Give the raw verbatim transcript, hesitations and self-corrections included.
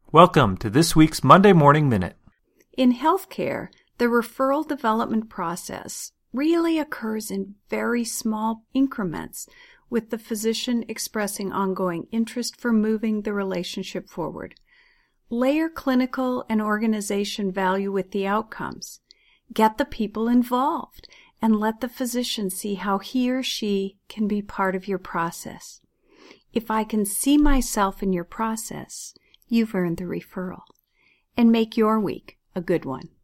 Welcome to this week's Monday Morning Minute. In healthcare, the referral development process really occurs in very small increments, with the physician expressing ongoing interest for moving the relationship forward. Layer clinical and organization value with the outcomes. Get the people involved and let the physician see how he or she can be part of your process. If I can see myself in your process, you've earned the referral. And make your week a good one.